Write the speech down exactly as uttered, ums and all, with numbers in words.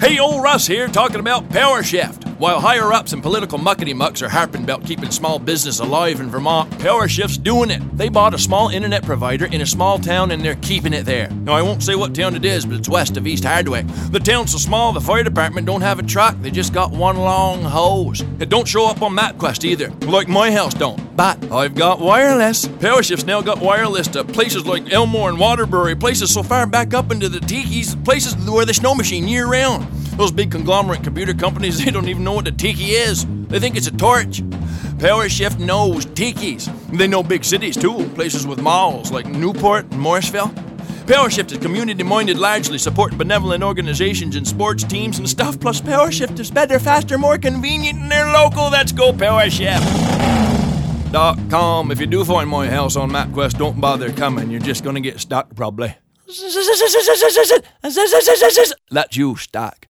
Hey, old Russ here talking about PowerShift. While higher-ups and political muckety-mucks are harping about keeping small business alive in Vermont, PowerShift's doing it. They bought a small internet provider in a small town and they're keeping it there. Now, I won't say what town it is, but it's west of East Hardwick. The town's so small, the fire department don't have a truck. They just got one long hose. It don't show up on MapQuest either, like my house don't. But I've got wireless. PowerShift's now got wireless to places like Elmore and Waterbury, places so far back up into the Tikis, places where they snow machine year-round. Those big conglomerate computer companies, they don't even know what a tiki is. They think it's a torch. PowerShift knows tikis. They know big cities too, places with malls like Newport and Morrisville. PowerShift is community-minded, largely supporting benevolent organizations and sports teams and stuff. Plus, PowerShift is better, faster, more convenient, and they're local. Let's go, PowerShift. Dot com. If you do find my house on MapQuest, don't bother coming. You're just gonna get stuck, probably. That's you, stuck.